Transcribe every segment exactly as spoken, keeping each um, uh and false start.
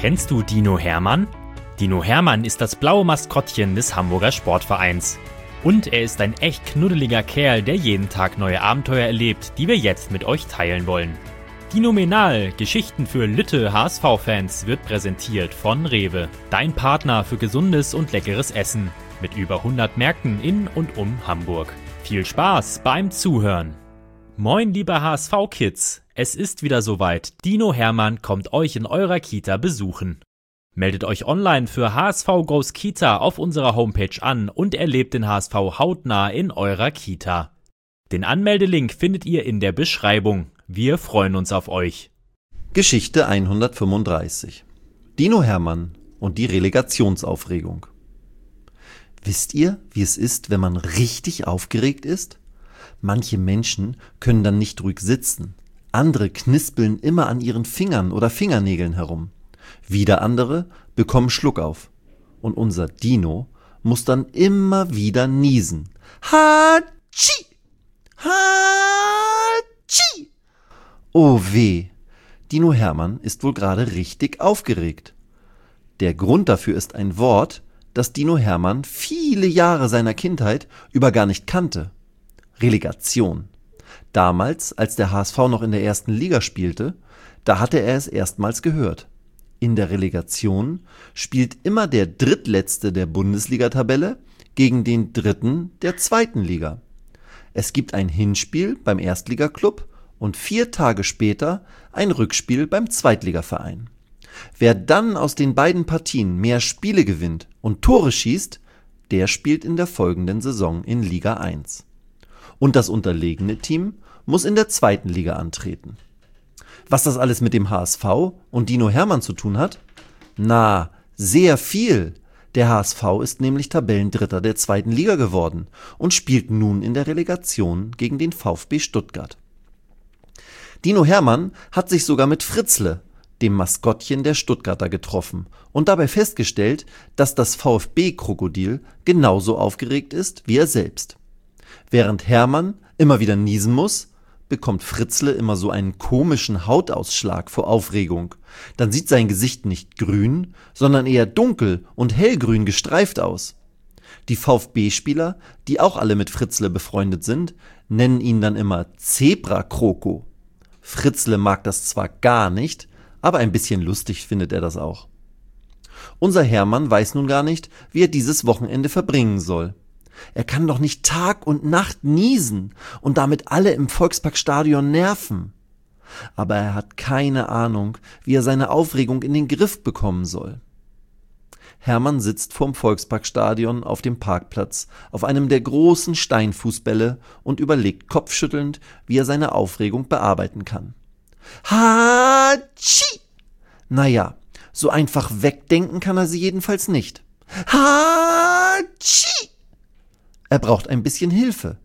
Kennst du Dino Hermann? Dino Hermann ist das blaue Maskottchen des Hamburger Sportvereins. Und er ist ein echt knuddeliger Kerl, der jeden Tag neue Abenteuer erlebt, die wir jetzt mit euch teilen wollen. Dinomenal, Geschichten für Lütte H S V-Fans, wird präsentiert von Rewe, dein Partner für gesundes und leckeres Essen, mit über hundert Märkten in und um Hamburg. Viel Spaß beim Zuhören! Moin liebe H S V-Kids, es ist wieder soweit, Dino Hermann kommt euch in eurer Kita besuchen. Meldet euch online für H S V Goes Kita auf unserer Homepage an und erlebt den H S V hautnah in eurer Kita. Den Anmeldelink findet ihr in der Beschreibung. Wir freuen uns auf euch. Geschichte hundertfünfunddreißig. Dino Hermann und die Relegationsaufregung. Wisst ihr, wie es ist, wenn man richtig aufgeregt ist? Manche Menschen können dann nicht ruhig sitzen. Andere knispeln immer an ihren Fingern oder Fingernägeln herum. Wieder andere bekommen Schluckauf. Und unser Dino muss dann immer wieder niesen. Hatschi! Hatschi! Oh weh! Dino Hermann ist wohl gerade richtig aufgeregt. Der Grund dafür ist ein Wort, das Dino Hermann viele Jahre seiner Kindheit über gar nicht kannte. Relegation. Damals, als der H S V noch in der ersten Liga spielte, da hatte er es erstmals gehört. In der Relegation spielt immer der Drittletzte der Bundesliga-Tabelle gegen den Dritten der zweiten Liga. Es gibt ein Hinspiel beim Erstligaklub und vier Tage später ein Rückspiel beim Zweitligaverein. Wer dann aus den beiden Partien mehr Spiele gewinnt und Tore schießt, der spielt in der folgenden Saison in Liga eins. Und das unterlegene Team muss in der zweiten Liga antreten. Was das alles mit dem H S V und Dino Hermann zu tun hat? Na, sehr viel. Der H S V ist nämlich Tabellendritter der zweiten Liga geworden und spielt nun in der Relegation gegen den VfB Stuttgart. Dino Hermann hat sich sogar mit Fritzle, dem Maskottchen der Stuttgarter, getroffen und dabei festgestellt, dass das VfB-Krokodil genauso aufgeregt ist wie er selbst. Während Hermann immer wieder niesen muss, bekommt Fritzle immer so einen komischen Hautausschlag vor Aufregung. Dann sieht sein Gesicht nicht grün, sondern eher dunkel und hellgrün gestreift aus. Die VfB-Spieler, die auch alle mit Fritzle befreundet sind, nennen ihn dann immer Zebra-Kroko. Fritzle mag das zwar gar nicht, aber ein bisschen lustig findet er das auch. Unser Hermann weiß nun gar nicht, wie er dieses Wochenende verbringen soll. Er kann doch nicht Tag und Nacht niesen und damit alle im Volksparkstadion nerven. Aber er hat keine Ahnung, wie er seine Aufregung in den Griff bekommen soll. Hermann sitzt vorm Volksparkstadion auf dem Parkplatz auf einem der großen Steinfußbälle und überlegt kopfschüttelnd, wie er seine Aufregung bearbeiten kann. Hatschi! Naja, so einfach wegdenken kann er sie jedenfalls nicht. Hatschi! Er braucht ein bisschen Hilfe.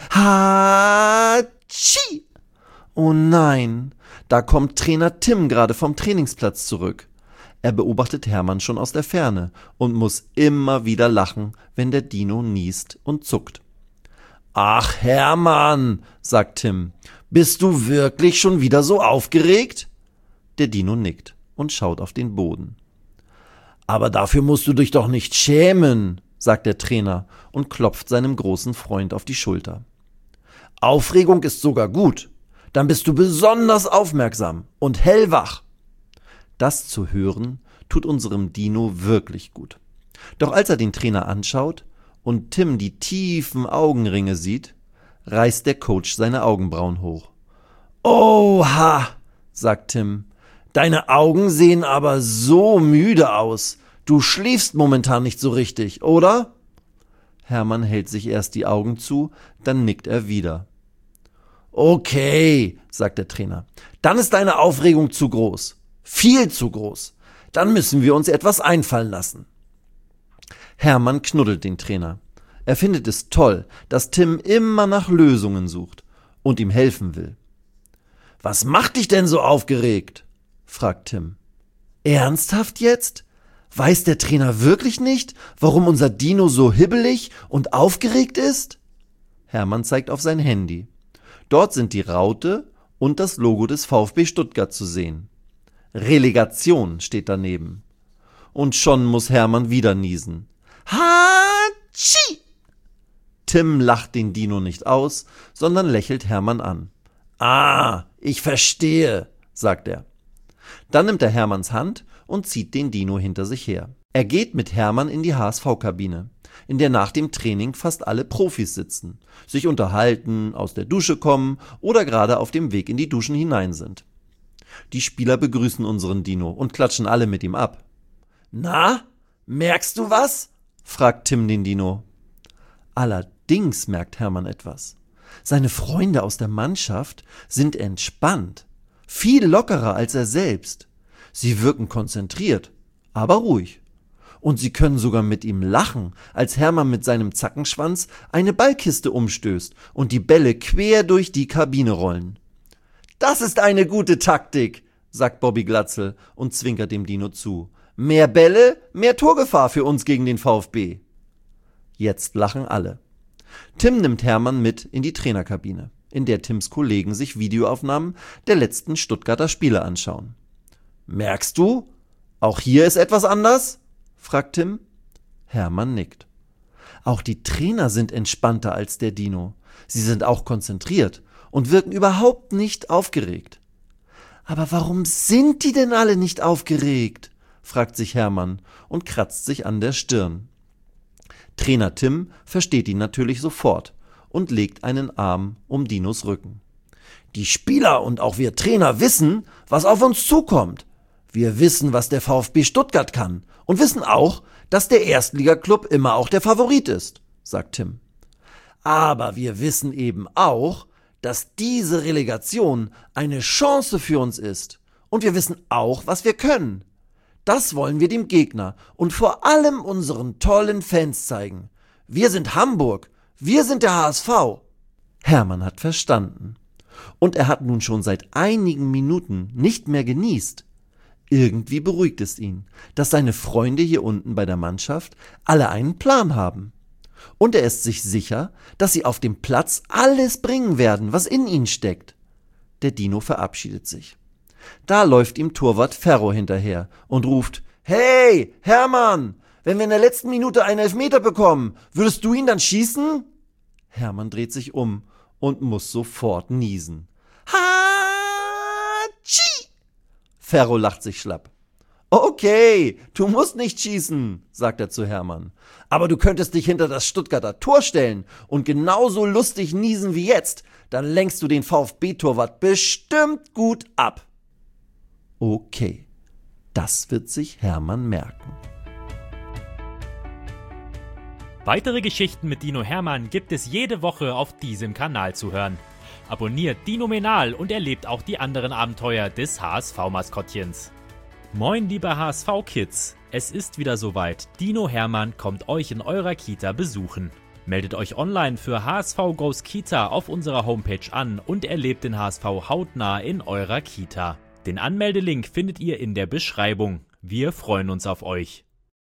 Hatschi! Oh nein, da kommt Trainer Tim gerade vom Trainingsplatz zurück. Er beobachtet Hermann schon aus der Ferne und muss immer wieder lachen, wenn der Dino niest und zuckt. Ach Hermann, sagt Tim, bist du wirklich schon wieder so aufgeregt? Der Dino nickt und schaut auf den Boden. Aber dafür musst du dich doch nicht schämen, sagt der Trainer und klopft seinem großen Freund auf die Schulter. Aufregung ist sogar gut. Dann bist du besonders aufmerksam und hellwach. Das zu hören, tut unserem Dino wirklich gut. Doch als er den Trainer anschaut und Tim die tiefen Augenringe sieht, reißt der Coach seine Augenbrauen hoch. Oha, sagt Tim, deine Augen sehen aber so müde aus. Du schläfst momentan nicht so richtig, oder? Hermann hält sich erst die Augen zu, dann nickt er wieder. Okay, sagt der Trainer, dann ist deine Aufregung zu groß. Viel zu groß. Dann müssen wir uns etwas einfallen lassen. Hermann knuddelt den Trainer. Er findet es toll, dass Tim immer nach Lösungen sucht und ihm helfen will. Was macht dich denn so aufgeregt? Fragt Tim. Ernsthaft jetzt? Weiß der Trainer wirklich nicht, warum unser Dino so hibbelig und aufgeregt ist? Hermann zeigt auf sein Handy. Dort sind die Raute und das Logo des VfB Stuttgart zu sehen. Relegation steht daneben. Und schon muss Hermann wieder niesen. Hatschi! Tim lacht den Dino nicht aus, sondern lächelt Hermann an. Ah, ich verstehe, sagt er. Dann nimmt er Hermanns Hand und zieht den Dino hinter sich her. Er geht mit Hermann in die H S V-Kabine, in der nach dem Training fast alle Profis sitzen, sich unterhalten, aus der Dusche kommen oder gerade auf dem Weg in die Duschen hinein sind. Die Spieler begrüßen unseren Dino und klatschen alle mit ihm ab. Na, merkst du was? Fragt Tim den Dino. Allerdings merkt Hermann etwas. Seine Freunde aus der Mannschaft sind entspannt, viel lockerer als er selbst. Sie wirken konzentriert, aber ruhig. Und sie können sogar mit ihm lachen, als Hermann mit seinem Zackenschwanz eine Ballkiste umstößt und die Bälle quer durch die Kabine rollen. Das ist eine gute Taktik, sagt Bobby Glatzel und zwinkert dem Dino zu. Mehr Bälle, mehr Torgefahr für uns gegen den VfB. Jetzt lachen alle. Tim nimmt Hermann mit in die Trainerkabine, in der Tims Kollegen sich Videoaufnahmen der letzten Stuttgarter Spiele anschauen. Merkst du? Auch hier ist etwas anders? Fragt Tim. Hermann nickt. Auch die Trainer sind entspannter als der Dino. Sie sind auch konzentriert und wirken überhaupt nicht aufgeregt. Aber warum sind die denn alle nicht aufgeregt? Fragt sich Hermann und kratzt sich an der Stirn. Trainer Tim versteht ihn natürlich sofort und legt einen Arm um Dinos Rücken. Die Spieler und auch wir Trainer wissen, was auf uns zukommt. Wir wissen, was der VfB Stuttgart kann und wissen auch, dass der Erstligaklub immer auch der Favorit ist, sagt Tim. Aber wir wissen eben auch, dass diese Relegation eine Chance für uns ist. Und wir wissen auch, was wir können. Das wollen wir dem Gegner und vor allem unseren tollen Fans zeigen. Wir sind Hamburg, wir sind der H S V. Hermann hat verstanden. Und er hat nun schon seit einigen Minuten nicht mehr genießt. Irgendwie beruhigt es ihn, dass seine Freunde hier unten bei der Mannschaft alle einen Plan haben. Und er ist sich sicher, dass sie auf dem Platz alles bringen werden, was in ihnen steckt. Der Dino verabschiedet sich. Da läuft ihm Torwart Ferro hinterher und ruft, »Hey, Hermann, wenn wir in der letzten Minute einen Elfmeter bekommen, würdest du ihn dann schießen?« Hermann dreht sich um und muss sofort niesen. Hatschi! Ferro lacht sich schlapp. »Okay, du musst nicht schießen«, sagt er zu Hermann. »Aber du könntest dich hinter das Stuttgarter Tor stellen und genauso lustig niesen wie jetzt. Dann lenkst du den VfB-Torwart bestimmt gut ab.« Okay, das wird sich Hermann merken. Weitere Geschichten mit Dino Hermann gibt es jede Woche auf diesem Kanal zu hören. Abonniert Dinomenal und erlebt auch die anderen Abenteuer des H S V-Maskottchens. Moin liebe H S V-Kids, es ist wieder soweit. Dino Hermann kommt euch in eurer Kita besuchen. Meldet euch online für H S V Goes Kita auf unserer Homepage an und erlebt den H S V hautnah in eurer Kita. Den Anmeldelink findet ihr in der Beschreibung. Wir freuen uns auf euch.